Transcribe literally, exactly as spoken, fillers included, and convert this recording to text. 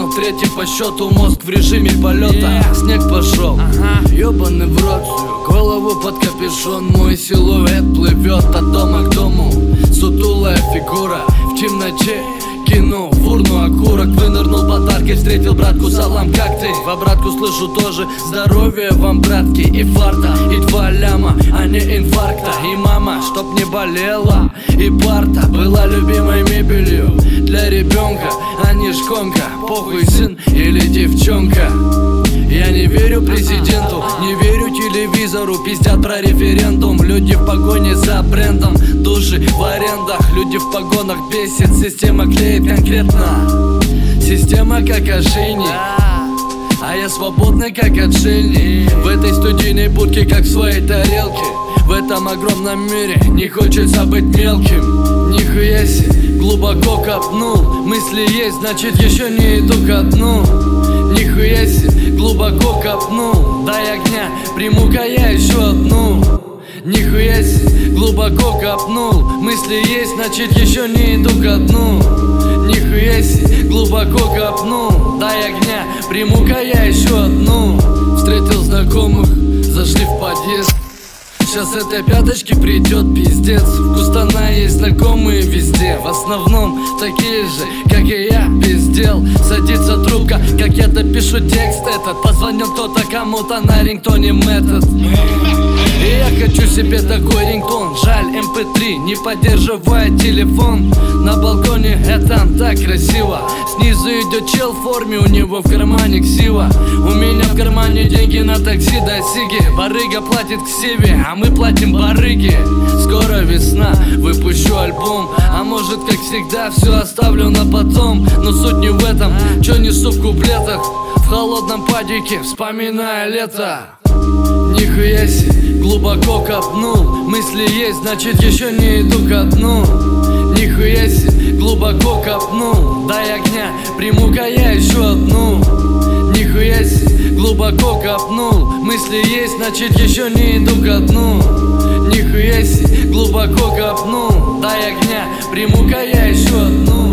Понял, третий по счету, мозг в режиме полета. yeah. Снег пошел, ага. Ёбаный в рот, голову под капюшон. Мой силуэт плывет от дома к дому. Сутулая фигура в темноте. Кинул в урну окурок, вынырнул подаркой, встретил братку, салам, как ты? В обратку слышу тоже: здоровья вам, братки, и фарта, и два ляма, а не инфаркта. И мама, чтоб не болела, и парта была любимой мебелью для ребенка, а не шконка. Похуй, сын или девчонка. Я не верю президенту, не верю телевизору. Пиздят про референдум. Люди в погоне за брендом, души в арендах. Люди в погонах бесит, система клеит конкретно. Система как ошейник, а я свободный как отшельник. В этой студийной будке как в своей тарелке. В этом огромном мире не хочется быть мелким. Нихуя себе, глубоко копнул. Мысли есть, значит еще не иду ко дну. Нихуя себе, глубоко копнул. Дай огня, приму-ка я еще одну. Нихуя себе, глубоко копнул. Мысли есть, значит еще не иду ко дну. Нихуя себе, глубоко копнул. Дай огня, приму-ка я еще одну. Встретил знакомых, зашли в подъезд. Сейчас этой пяточки придет пиздец. В Кустана есть знакомые везде. В основном такие же, как и я, без дел. Садится трубка, как я допишу текст этот. Позвонил кто-то кому-то на рингтоне метод. И я хочу себе такой рингтон. Жаль, эм пэ три не поддерживает телефон. На балконе это так красиво. Снизу идет чел в форме, у него в кармане ксива. У меня в кармане деньги на такси до Сиги. Барыга платит ксиве, а мы платим барыги. Скоро весна, выпущу альбом. А может, как всегда, все оставлю на потом. Но суть не в этом, чё несу в куплетах. В холодном падике, вспоминая лето. Нихуя себе, глубоко копнул. Мысли есть, значит еще не иду ко дну. Нихуя себе, глубоко копнул. Дай огня, приму-ка я еще одну. Нихуя себе, глубоко копнул. Мысли есть, значит еще не иду ко дну. Нихуя себе, глубоко копнул. Дай огня, приму-ка я еще одну.